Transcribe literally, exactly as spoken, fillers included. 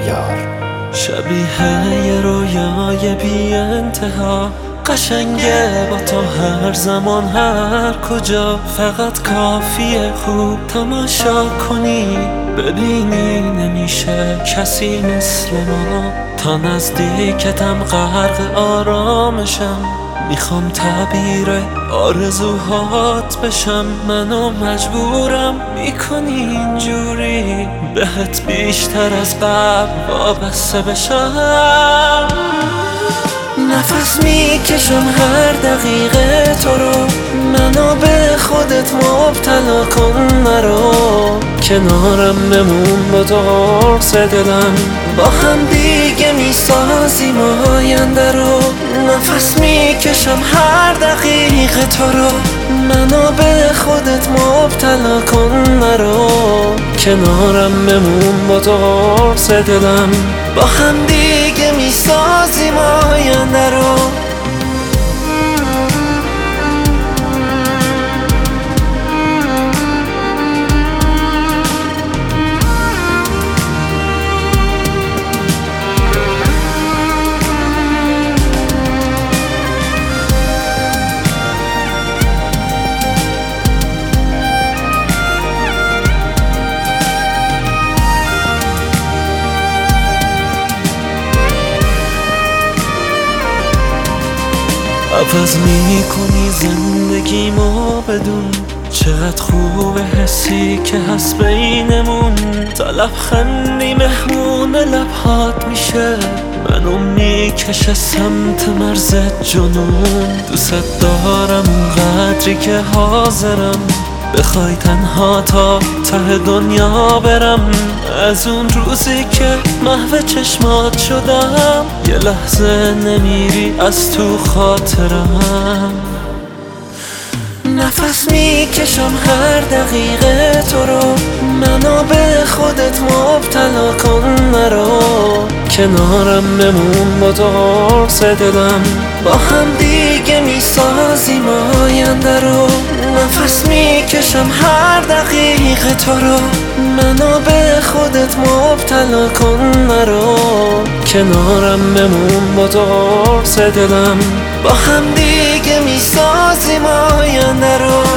یار. شبیه یه رویای بی انتها، قشنگه با تو هر زمان هر کجا. فقط کافیه خوب تماشا کنی، ببینی نمیشه کسی مثل ما. تا نزدیکتم غرق آرامشم، میخوام تعبیر آرزوهات بشم. منو مجبورم میکنی اینجوری، بهت بیشتر از قبل وابسته بشم. نفس میکشم هر دقیقه تو رو، منو به خودت مبتلا کن نرو. کنارم بمون با تو قرص دلم، با هم دیگه میسازیم آینده رو. نفس میکشم هر دقیقه تو رو، منو به خودت مبتلا کن نرو. کنارم بمون با تو قرص دلم، با هم دیگه میسازیم آینده رو. عوض میکنی زندگیمو بدون، چقدر خوبه حسی که هست بینمون. تا لبخندی مهمون لبهات میشه، منو میکشه سمت مرز جنون. دوست دارم اونقدری که حاضرم بخوای تنها تا ته دنیا برم. از اون روزی که محو چشمات شدم، یه لحظه نمیری از تو خاطرم. نفس میکشم هر دقیقه تو رو، منو به خودت مبتلا کن نرو. کنارم بمون با تو قرص دلم، با هم دیگه میسازیم آینده رو. نفس میکشم هر دقیقه تو رو، منو به خودت مبتلا کن نرو. کنارم بمون با تو قرص دلم، با هم دیگه میسازیم آینده رو.